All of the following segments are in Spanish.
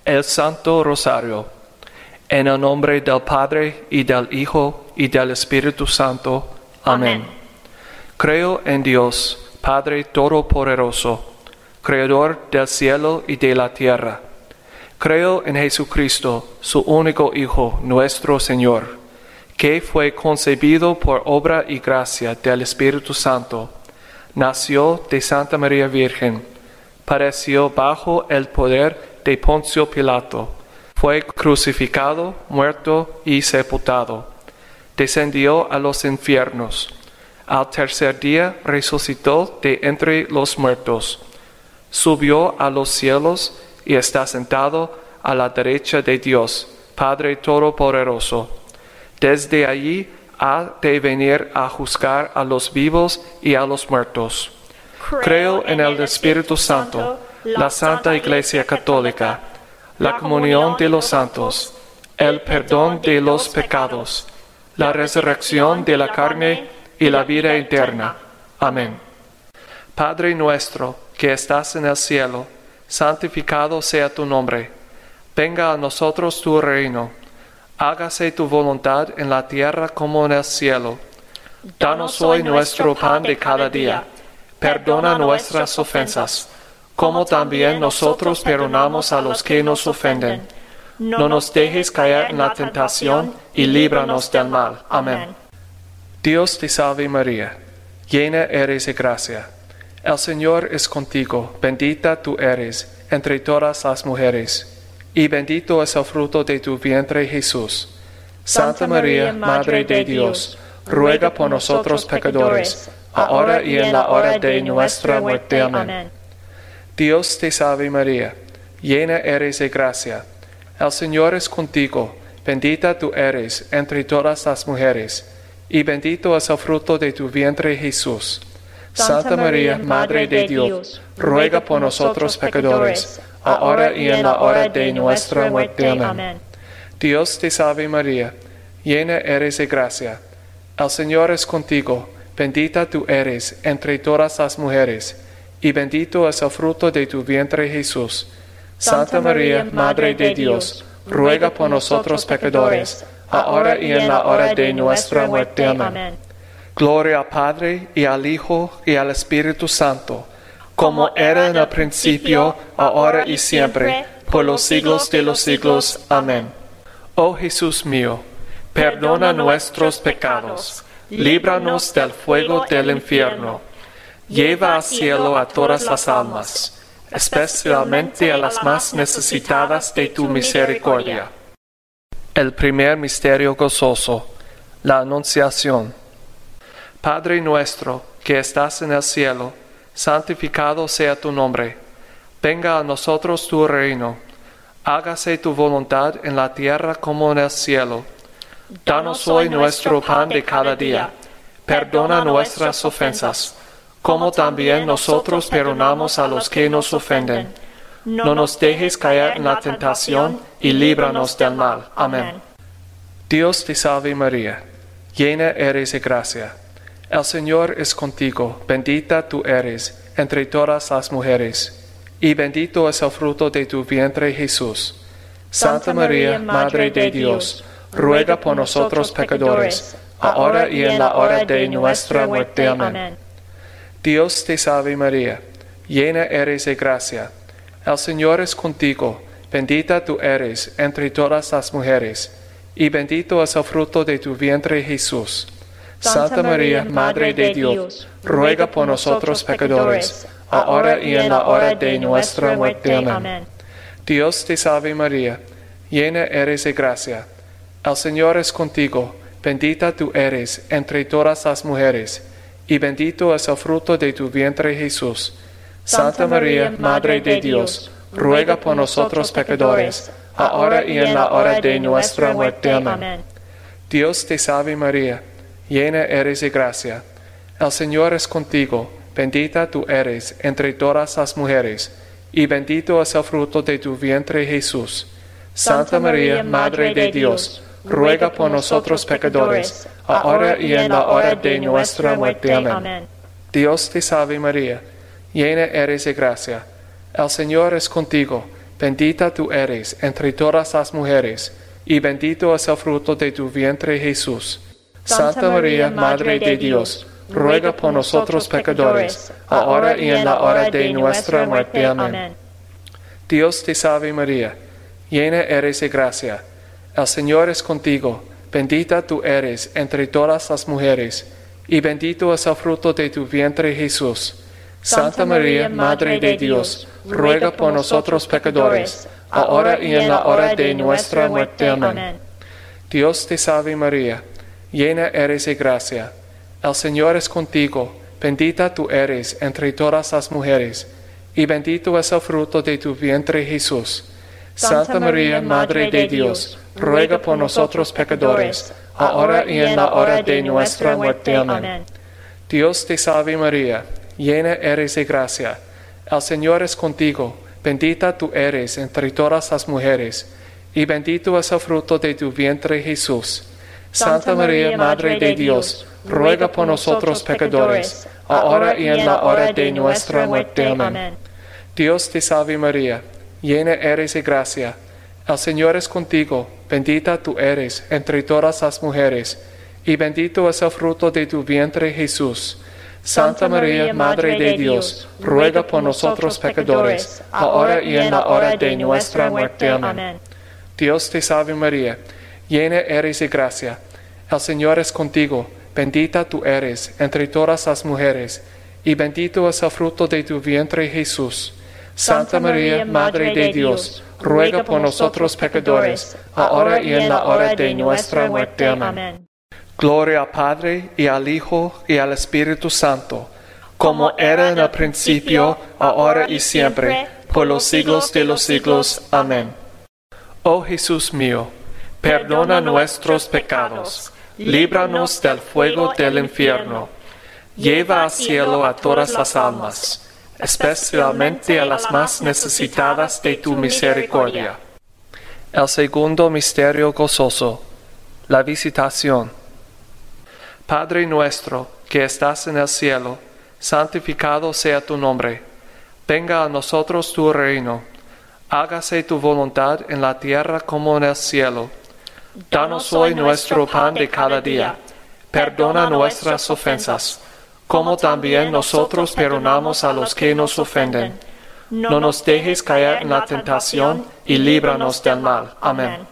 El Santo Rosario. En el nombre del Padre, y del Hijo, y del Espíritu Santo. Amén. Creo en Dios, Padre Todopoderoso, Creador del cielo y de la tierra. Creo en Jesucristo, su único Hijo, nuestro Señor, que fue concebido por obra y gracia del Espíritu Santo. Nació de Santa María Virgen, padeció bajo el poder de Poncio Pilato, fue crucificado, muerto y sepultado. Descendió a los infiernos. Al tercer día resucitó de entre los muertos. Subió a los cielos y está sentado a la derecha de Dios, Padre Todopoderoso. Desde allí ha de venir a juzgar a los vivos y a los muertos. Creo en el Espíritu Santo, la Santa Iglesia Católica, la comunión de los santos, el perdón de los pecados, la resurrección de la carne y la vida eterna. Amén. Padre nuestro, que estás en el cielo, santificado sea tu nombre. Venga a nosotros tu reino. Hágase tu voluntad en la tierra como en el cielo. Danos hoy nuestro pan de cada día. Perdona nuestras ofensas, como también nosotros perdonamos a los que nos ofenden. No nos dejes caer en la tentación y líbranos del mal. Amén. Dios te salve María, llena eres de gracia. El Señor es contigo, bendita tú eres entre todas las mujeres, y bendito es el fruto de tu vientre Jesús. Santa María, Madre de Dios, ruega por nosotros pecadores, ahora y en la hora de nuestra muerte. Amén. Dios te salve María, llena eres de gracia. El Señor es contigo, bendita tú eres entre todas las mujeres, y bendito es el fruto de tu vientre Jesús. Santa María, Madre de Dios, ruega por nosotros pecadores, ahora y en la hora de nuestra muerte. Amén. Dios te salve María, llena eres de gracia. El Señor es contigo, bendita tú eres entre todas las mujeres, y bendito es el fruto de tu vientre Jesús. Santa María, Madre de Dios, ruega por nosotros pecadores, ahora y en la hora de nuestra muerte. Amén. Gloria al Padre, y al Hijo, y al Espíritu Santo, como era en el principio, ahora y siempre, por los siglos de los siglos. Amén. Oh Jesús mío, perdona nuestros pecados, líbranos del fuego del infierno, lleva al cielo a todas las almas, especialmente a las más necesitadas de tu misericordia. El primer misterio gozoso, la Anunciación. Padre nuestro, que estás en el cielo, santificado sea tu nombre. Venga a nosotros tu reino. Hágase tu voluntad en la tierra como en el cielo. Danos hoy nuestro pan de cada día. Perdona nuestras ofensas, como también nosotros perdonamos a los que nos ofenden. No nos dejes caer en la tentación y líbranos del mal. Amén. Dios te salve María, llena eres de gracia. El Señor es contigo, bendita tú eres entre todas las mujeres, y bendito es el fruto de tu vientre Jesús. Santa María, Madre de Dios, ruega por nosotros pecadores, ahora y en la hora de nuestra muerte. Amén. Dios te salve María, llena eres de gracia. El Señor es contigo, bendita tú eres entre todas las mujeres, y bendito es el fruto de tu vientre Jesús. Santa María, Madre de Dios, ruega por nosotros pecadores, ahora y en la hora de nuestra muerte. Amén. Dios te salve María, llena eres de gracia. El Señor es contigo, bendita tú eres entre todas las mujeres, y bendito es el fruto de tu vientre Jesús. Santa María, Madre de Dios, ruega por nosotros pecadores, ahora y en la hora de nuestra muerte. Amén. Dios te salve María, llena eres de gracia. El Señor es contigo, bendita tú eres entre todas las mujeres, y bendito es el fruto de tu vientre Jesús. Santa María, Madre de Dios, ruega por nosotros pecadores, ahora y en la hora de nuestra muerte. Amén. Dios te salve María, llena eres de gracia. El Señor es contigo, bendita tú eres entre todas las mujeres, y bendito es el fruto de tu vientre Jesús. Santa María, Madre de Dios, ruega por nosotros pecadores, ahora y en la hora de nuestra muerte. Amén. Dios te salve María, llena eres de gracia. El Señor es contigo, bendita tú eres entre todas las mujeres, y bendito es el fruto de tu vientre Jesús. Santa María, Madre de Dios, ruega por nosotros pecadores, ahora y en la hora de nuestra muerte. Amén. Dios te salve María, llena eres de gracia. El Señor es contigo, bendita tú eres entre todas las mujeres, y bendito es el fruto de tu vientre Jesús. Santa María, Madre de Dios, ruega por nosotros pecadores, ahora y en la hora de nuestra muerte. Amén. Dios te salve María, llena eres de gracia. El Señor es contigo, bendita tú eres entre todas las mujeres, y bendito es el fruto de tu vientre Jesús. Santa María, Madre de Dios, ruega por nosotros pecadores, ahora y en la hora de nuestra muerte. Amén. Dios te salve María, llena eres de gracia. El Señor es contigo, bendita tú eres entre todas las mujeres, y bendito es el fruto de tu vientre Jesús. Santa María, Madre de Dios, ruega por nosotros pecadores, ahora y en la hora de nuestra muerte. Amén. Dios te salve María, llena eres de gracia. El Señor es contigo, bendita tú eres entre todas las mujeres, y bendito es el fruto de tu vientre Jesús. Santa María, Madre de Dios, ruega por nosotros pecadores, ahora y en la hora de nuestra muerte. Amén. Gloria al Padre, y al Hijo, y al Espíritu Santo, como era en el principio, ahora y siempre, por los siglos de los siglos. Amén. Oh Jesús mío, perdona nuestros pecados, líbranos del fuego del infierno, lleva al cielo a todas las almas, especialmente a las más necesitadas de tu misericordia. El segundo misterio gozoso, la visitación. Padre nuestro, que estás en el cielo, santificado sea tu nombre. Venga a nosotros tu reino. Hágase tu voluntad en la tierra como en el cielo. Danos hoy nuestro pan de cada día. Perdona nuestras ofensas, como también nosotros perdonamos a los que nos ofenden. No nos dejes caer en la tentación y líbranos del mal. Amén.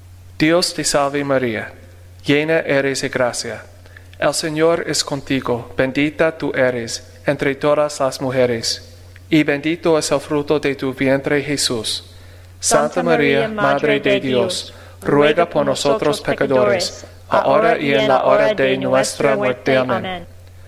Dios te salve María, llena eres de gracia. El Señor es contigo, bendita tú eres entre todas las mujeres, y bendito es el fruto de tu vientre Jesús. Santa María, Madre de Dios, ruega por nosotros pecadores, ahora y en la hora de nuestra muerte. Amén.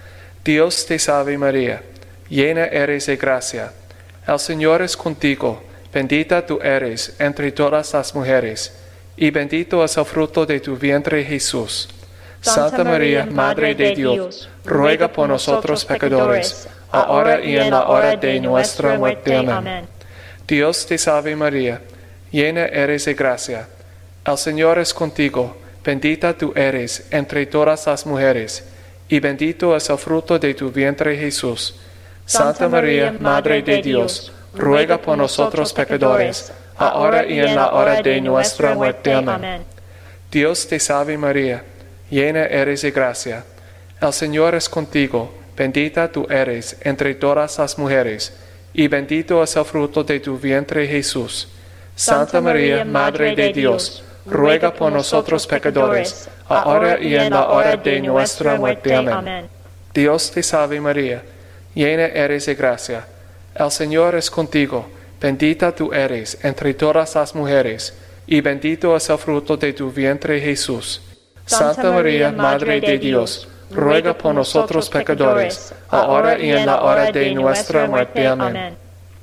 Dios te salve María, llena eres de gracia. El Señor es contigo, bendita tú eres entre todas las mujeres, y bendito es el fruto de tu vientre Jesús. Santa María, Madre de Dios, ruega por nosotros pecadores, ahora y en la hora de nuestra muerte. Amén. Dios te salve María, llena eres de gracia. El Señor es contigo, bendita tú eres entre todas las mujeres, y bendito es el fruto de tu vientre Jesús. Santa María, Madre de Dios, ruega por nosotros pecadores, ahora y en la hora de nuestra muerte. Amén. Dios te salve María, llena eres de gracia. El Señor es contigo, bendita tú eres entre todas las mujeres, y bendito es el fruto de tu vientre Jesús. Santa María, Madre de Dios, ruega por nosotros pecadores, ahora y en la hora de nuestra muerte. Amén. Dios te salve María, llena eres de gracia. El Señor es contigo, bendita tú eres entre todas las mujeres, y bendito es el fruto de tu vientre Jesús. Santa María, Madre de Dios, ruega por nosotros pecadores, ahora y en la hora de nuestra muerte. Amén.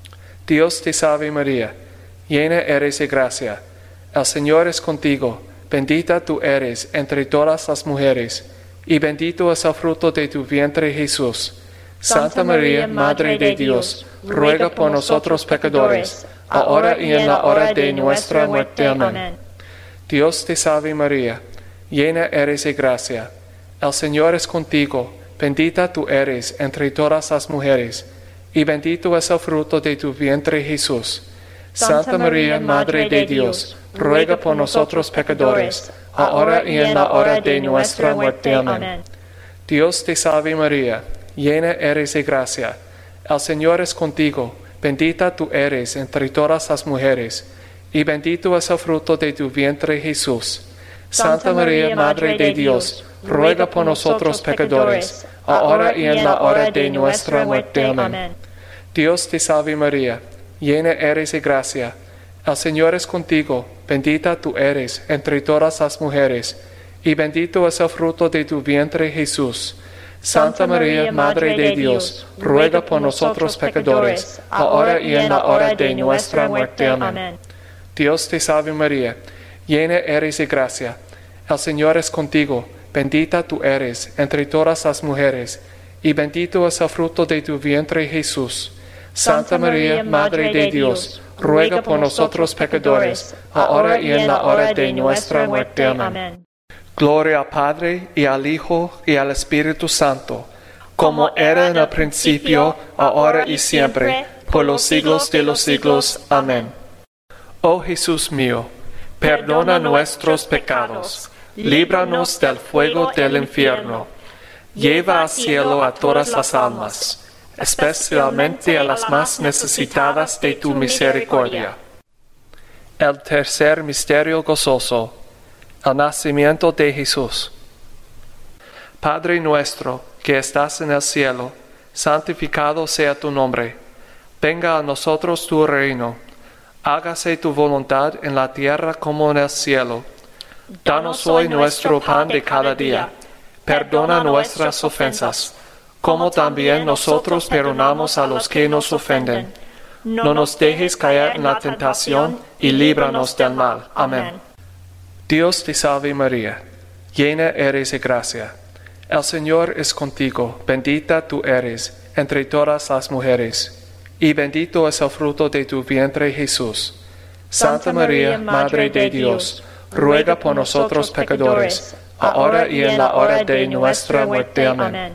Dios te salve María, llena eres de gracia. El Señor es contigo, bendita tú eres entre todas las mujeres, y bendito es el fruto de tu vientre Jesús. Santa María, Madre de Dios, ruega por nosotros pecadores, ahora y en la hora de nuestra muerte. Amén. Dios te salve María, llena eres de gracia. El Señor es contigo, bendita tú eres entre todas las mujeres, y bendito es el fruto de tu vientre Jesús. Santa María, Madre de Dios, ruega por nosotros pecadores, ahora y en la hora de nuestra muerte. Amén. Dios te salve María, llena eres de gracia. El Señor es contigo, bendita tú eres entre todas las mujeres, y bendito es el fruto de tu vientre Jesús. Santa María, Madre de Dios, ruega por nosotros pecadores, ahora y en la hora de nuestra muerte. Amén. Dios te salve María, llena eres de gracia. El Señor es contigo, bendita tú eres entre todas las mujeres, y bendito es el fruto de tu vientre Jesús. Santa María, Madre de Dios, ruega por nosotros pecadores, ahora y en la hora de nuestra muerte. Amén. Dios te salve María, llena eres de gracia. El Señor es contigo, bendita tú eres entre todas las mujeres, y bendito es el fruto de tu vientre Jesús. Santa María, Madre de Dios, ruega por nosotros pecadores, ahora y en la hora de nuestra muerte. Amén. Gloria al Padre, y al Hijo, y al Espíritu Santo, como era en el principio, ahora y siempre, por los siglos de los siglos. Amén. Oh Jesús mío, perdona nuestros pecados, líbranos del fuego del infierno, lleva al cielo a todas las almas, especialmente a las más necesitadas de tu misericordia. El tercer misterio gozoso, el nacimiento de Jesús. Padre nuestro, que estás en el cielo, santificado sea tu nombre. Venga a nosotros tu reino. Hágase tu voluntad en la tierra como en el cielo. Danos hoy nuestro pan de cada día. Perdona nuestras ofensas, como también nosotros perdonamos a los que nos ofenden. No nos dejes caer en la tentación y líbranos del mal. Amén. Dios te salve María, llena eres de gracia. El Señor es contigo, bendita tú eres entre todas las mujeres, y bendito es el fruto de tu vientre Jesús. Santa María, Madre de Dios, ruega por nosotros pecadores, ahora y en la hora de nuestra muerte. Amén.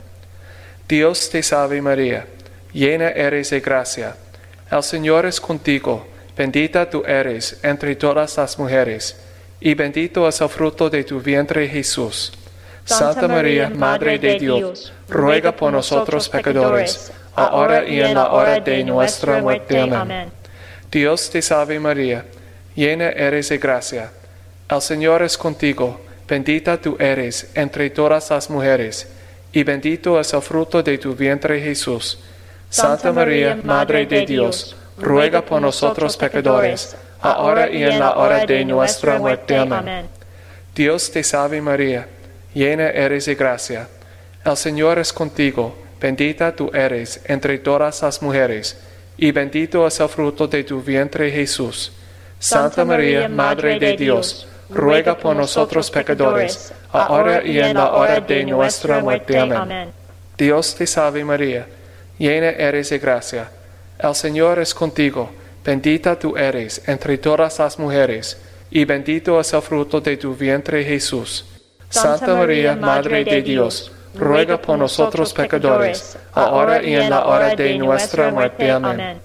Dios te salve María, llena eres de gracia. El Señor es contigo, bendita tú eres entre todas las mujeres, y bendito es el fruto de tu vientre Jesús. Santa María, Madre de Dios, ruega por nosotros pecadores, ahora y en la hora de nuestra muerte. Amén. Dios te salve María, llena eres de gracia. El Señor es contigo, bendita tú eres entre todas las mujeres, y bendito es el fruto de tu vientre Jesús. Santa María, Madre de Dios, ruega por nosotros pecadores, ahora y en la hora de nuestra muerte. Amén. Dios te salve María, llena eres de gracia. El Señor es contigo, bendita tú eres entre todas las mujeres, y bendito es el fruto de tu vientre Jesús. Santa María, Madre de Dios, ruega por nosotros pecadores, ahora y en la hora de nuestra muerte. Amén. Dios te salve María, llena eres de gracia. El Señor es contigo, bendita tú eres entre todas las mujeres, y bendito es el fruto de tu vientre Jesús. Santa María, Madre de Dios, ruega por nosotros pecadores, ahora y en la hora de nuestra muerte. Amén.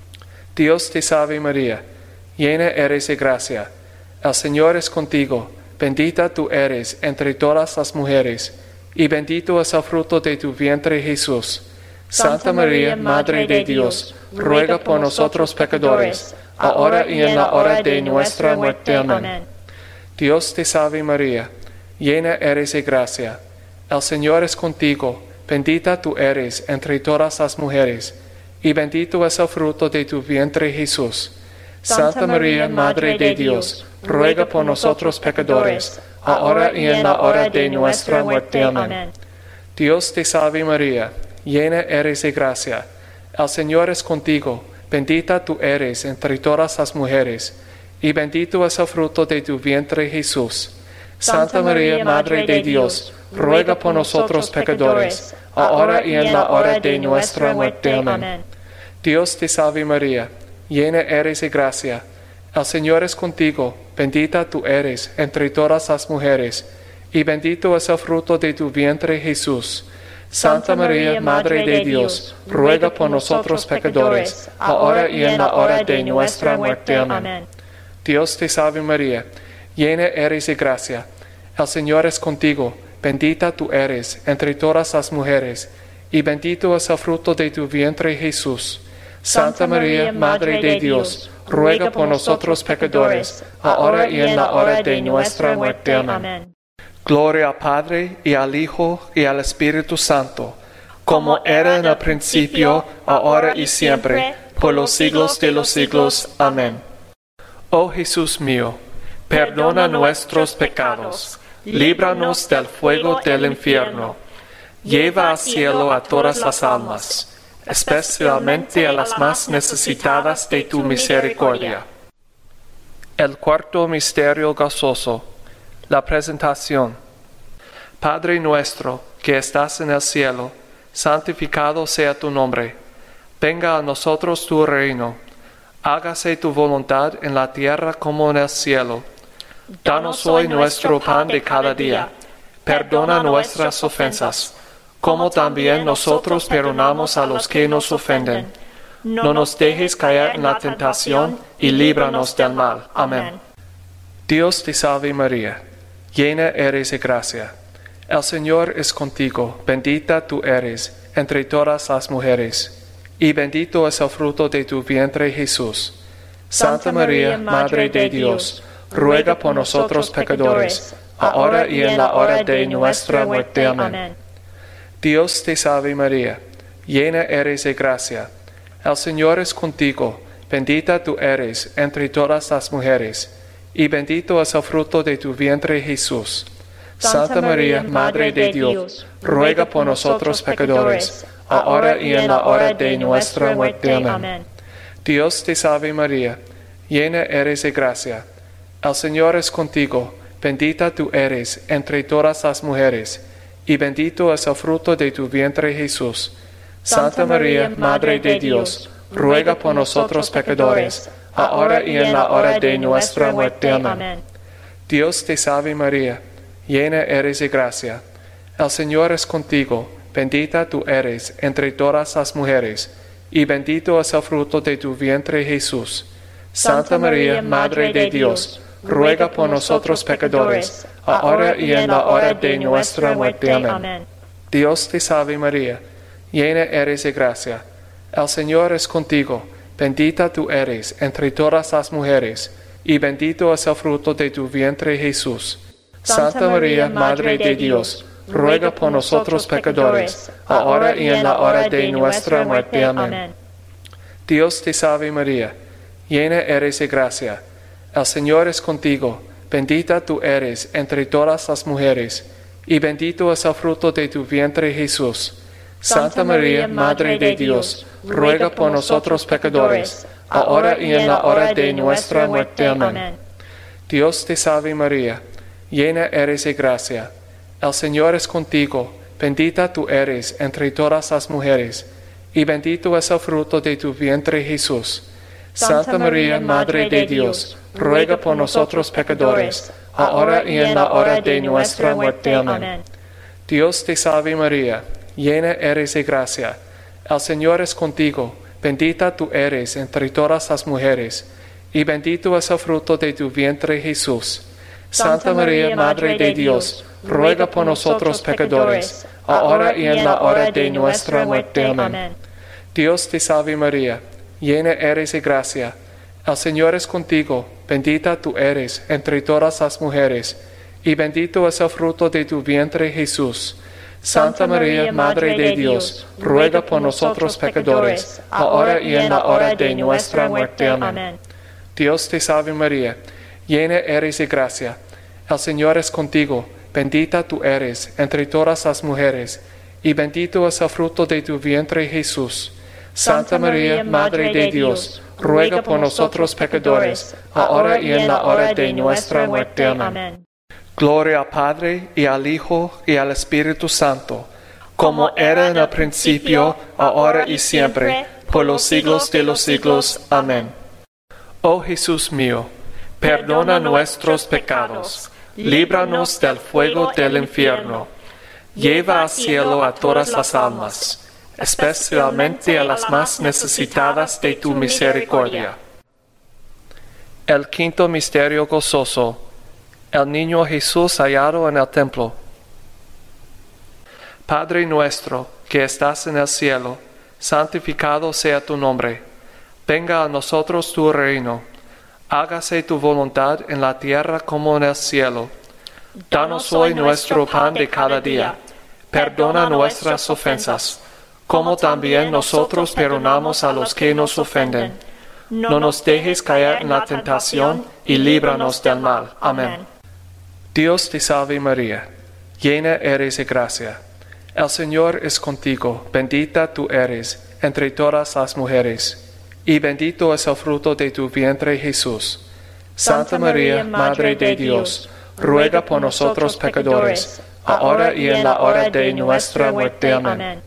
Dios te salve María, llena eres de gracia. El Señor es contigo, bendita tú eres entre todas las mujeres, y bendito es el fruto de tu vientre Jesús. Santa María, Madre de Dios, ruega por nosotros pecadores, ahora y en la hora de nuestra muerte. Amén. Dios te salve María, llena eres de gracia. El Señor es contigo, bendita tú eres entre todas las mujeres, y bendito es el fruto de tu vientre Jesús. Santa María, Madre de Dios, ruega por nosotros pecadores, ahora y en la hora de nuestra muerte. Amén. Dios te salve María, llena eres de gracia. El Señor es contigo, bendita tú eres entre todas las mujeres, y bendito es el fruto de tu vientre Jesús. Santa María, Madre de Dios, ruega por nosotros pecadores, ahora y en la hora de nuestra muerte. Amén. Dios te salve María, llena eres de gracia. El Señor es contigo, bendita tú eres entre todas las mujeres, y bendito es el fruto de tu vientre Jesús. Santa María, Madre de Dios, ruega por nosotros pecadores, ahora y en la hora de nuestra muerte. Amén. Dios te salve María, llena eres de gracia, el Señor es contigo, bendita tú eres entre todas las mujeres, y bendito es el fruto de tu vientre Jesús. Santa María, Madre de Dios, ruega por nosotros pecadores, ahora y en la hora de nuestra muerte. Amén. Gloria al Padre, y al Hijo, y al Espíritu Santo, como era en el principio, ahora y siempre, por los siglos de los siglos. Amén. Oh Jesús mío, perdona nuestros pecados, líbranos del fuego del infierno, lleva al cielo a todas las almas, especialmente a las más necesitadas de tu misericordia. El cuarto misterio gozoso, la presentación. Padre nuestro, que estás en el cielo, santificado sea tu nombre. Venga a nosotros tu reino. Hágase tu voluntad en la tierra como en el cielo. Danos hoy nuestro pan de cada día. Perdona nuestras ofensas, como también nosotros perdonamos a los que nos ofenden. No nos dejes caer en la tentación y líbranos del mal. Amén. Dios te salve María, llena eres de gracia. El Señor es contigo, bendita tú eres entre todas las mujeres, y bendito es el fruto de tu vientre Jesús. Santa María, Madre de Dios, ruega por nosotros pecadores, ahora y en la hora de nuestra muerte. Amén. Dios te salve María, llena eres de gracia. El Señor es contigo, bendita tú eres entre todas las mujeres, y bendito es el fruto de tu vientre Jesús. Santa María, Madre de Dios, ruega por nosotros pecadores, ahora y en la hora de nuestra muerte. Amén. Dios te salve María, llena eres de gracia. El Señor es contigo, bendita tú eres entre todas las mujeres, y bendito es el fruto de tu vientre Jesús. Santa María, Madre de Dios, ruega por nosotros pecadores, ahora y en la hora de nuestra muerte. Amén. Dios te salve María, llena eres de gracia. El Señor es contigo, bendita tú eres entre todas las mujeres, y bendito es el fruto de tu vientre Jesús. Santa María, Madre de Dios, ruega por nosotros pecadores, ahora y en la hora de nuestra muerte. Amén. Dios te salve María, llena eres de gracia. El Señor es contigo, bendita tú eres entre todas las mujeres, y bendito es el fruto de tu vientre Jesús. Santa María, Madre de Dios, ruega por nosotros pecadores, ahora y en la hora de nuestra muerte. Amén. Dios te salve María, llena eres de gracia. El Señor es contigo, bendita tú eres entre todas las mujeres, y bendito es el fruto de tu vientre Jesús. Santa María, Madre de Dios, ruega por nosotros pecadores, ahora y en la hora de nuestra muerte. Amén. Dios te salve María, llena eres de gracia. El Señor es contigo, bendita tú eres entre todas las mujeres, y bendito es el fruto de tu vientre Jesús. Santa María, Madre de Dios, ruega por nosotros pecadores, ahora y en la hora de nuestra muerte. Amén. Dios te salve María, llena eres de gracia. El Señor es contigo, bendita tú eres entre todas las mujeres, y bendito es el fruto de tu vientre Jesús. Santa María, Madre de Dios, ruega por nosotros pecadores, ahora y en la hora de nuestra muerte. Amén. Dios te salve María, llena eres de gracia. El Señor es contigo, bendita tú eres entre todas las mujeres, y bendito es el fruto de tu vientre Jesús. Santa María, Madre de Dios, ruega por nosotros pecadores, ahora y en la hora de nuestra muerte. Amén. Dios te salve María, llena eres de gracia. El Señor es contigo, bendita tú eres entre todas las mujeres, y bendito es el fruto de tu vientre Jesús. Santa María, Madre de Dios, ruega por nosotros pecadores, ahora y en la hora de nuestra muerte. Amén. Gloria al Padre, y al Hijo, y al Espíritu Santo, como era en el principio, ahora y siempre, por los siglos de los siglos. Amén. Oh Jesús mío, perdona nuestros pecados, líbranos del fuego del infierno, lleva al cielo a todas las almas, especialmente a las más necesitadas de tu misericordia. El quinto misterio gozoso, el niño Jesús hallado en el templo. Padre nuestro, que estás en el cielo, santificado sea tu nombre. Venga a nosotros tu reino. Hágase tu voluntad en la tierra como en el cielo. Danos hoy nuestro pan de cada día. Perdona nuestras ofensas, como también nosotros perdonamos a los que nos ofenden. No nos dejes caer en la tentación y líbranos del mal. Amén. Dios te salve María, llena eres de gracia. El Señor es contigo, bendita tú eres entre todas las mujeres, y bendito es el fruto de tu vientre Jesús. Santa María, Madre de Dios, ruega por nosotros pecadores, ahora y en la hora de nuestra muerte. Amén.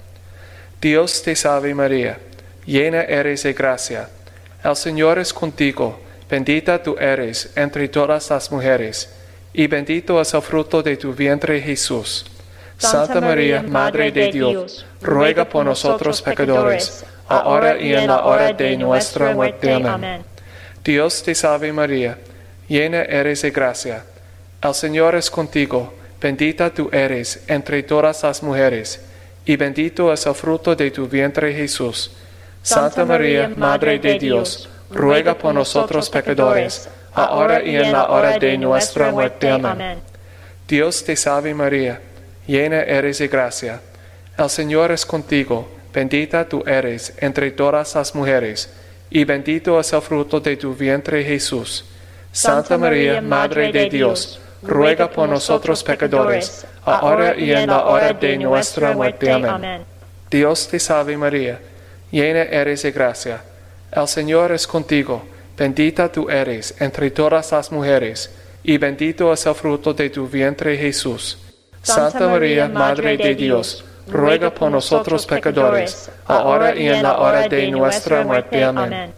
Dios te salve María, llena eres de gracia. El Señor es contigo, bendita tú eres entre todas las mujeres, y bendito es el fruto de tu vientre Jesús. Santa María, Madre de Dios, ruega por nosotros pecadores, ahora y en la hora de nuestra muerte. Amén. Dios te salve María, llena eres de gracia. El Señor es contigo, bendita tú eres entre todas las mujeres, y bendito es el fruto de tu vientre Jesús. Santa María, Madre de Dios, ruega por nosotros pecadores, ahora y en la hora de nuestra muerte. Amén. Dios te salve María, llena eres de gracia. El Señor es contigo, bendita tú eres entre todas las mujeres, y bendito es el fruto de tu vientre Jesús. Santa María, Madre de Dios, ruega por nosotros pecadores, ahora y en la hora de nuestra muerte. Amén. Dios te salve María, llena eres de gracia. El Señor es contigo, bendita tú eres entre todas las mujeres, y bendito es el fruto de tu vientre Jesús. Santa María, Madre de Dios, ruega por nosotros pecadores, ahora y en la hora de nuestra muerte. Amén.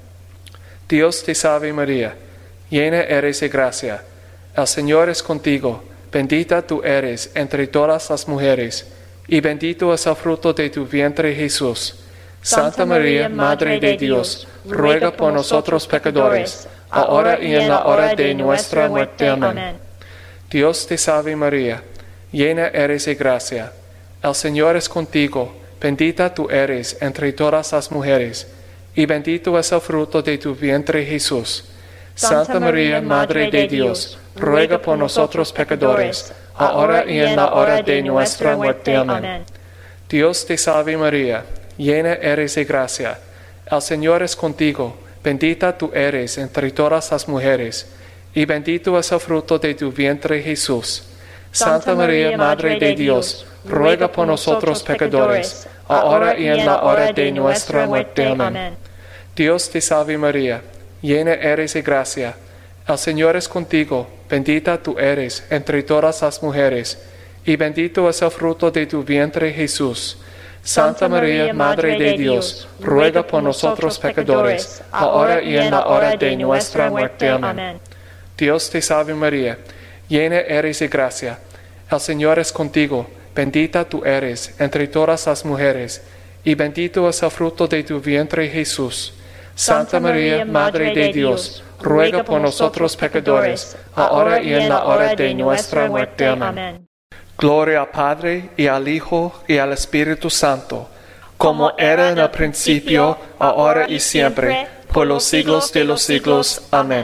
Dios te salve María, llena eres de gracia. El Señor es contigo, bendita tú eres entre todas las mujeres, y bendito es el fruto de tu vientre Jesús. Santa María, Madre de Dios, ruega por nosotros pecadores, ahora y en la hora de nuestra muerte. Amén. Dios te salve María, llena eres de gracia. El Señor es contigo, bendita tú eres entre todas las mujeres, y bendito es el fruto de tu vientre Jesús. Santa María, Madre de Dios, ruega por nosotros pecadores, ahora y en la hora de nuestra muerte. Amén. Dios te salve María, llena eres de gracia. El Señor es contigo, bendita tú eres entre todas las mujeres, y bendito es el fruto de tu vientre Jesús. Santa María, Madre de Dios, ruega por nosotros pecadores, ahora y en la hora de nuestra muerte. Amén. Dios te salve María, llena eres de gracia. El Señor es contigo, bendita tú eres entre todas las mujeres, y bendito es el fruto de tu vientre Jesús. Santa María, Madre de Dios, ruega por nosotros pecadores, ahora y en la hora de nuestra muerte. Amén. Dios te salve María, llena eres de gracia. El Señor es contigo, bendita tú eres entre todas las mujeres, y bendito es el fruto de tu vientre Jesús. Santa María, Madre de Dios, ruega por nosotros pecadores, ahora y en la hora de nuestra muerte. Amén. Gloria al Padre, y al Hijo, y al Espíritu Santo, como era en el principio, ahora y siempre, por los siglos de los siglos. Amén.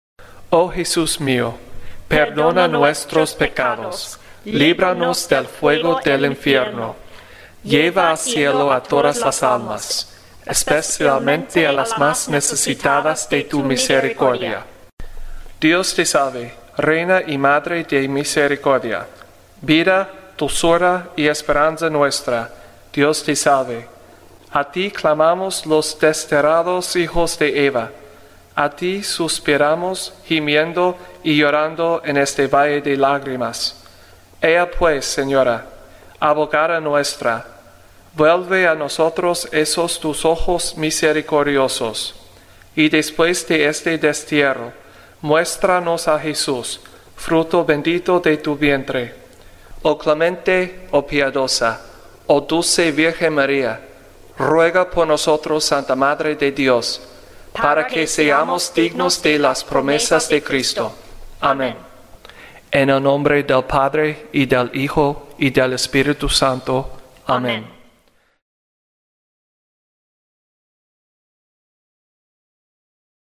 Oh Jesús mío, perdona nuestros pecados, líbranos del fuego del infierno, lleva al cielo a todas las almas, especialmente a las más necesitadas de tu misericordia. Dios te salve, Reina y Madre de misericordia, vida, dulzura y esperanza nuestra, Dios te salve. A ti clamamos los desterrados hijos de Eva, a ti suspiramos, gimiendo y llorando en este valle de lágrimas. Ea pues, Señora, abogada nuestra, vuelve a nosotros esos tus ojos misericordiosos, y después de este destierro, muéstranos a Jesús, fruto bendito de tu vientre. Oh clemente, oh piadosa, oh dulce Virgen María, ruega por nosotros, Santa Madre de Dios, para que seamos dignos de las promesas de Cristo. Amén. En el nombre del Padre, y del Hijo, y del Espíritu Santo. Amén.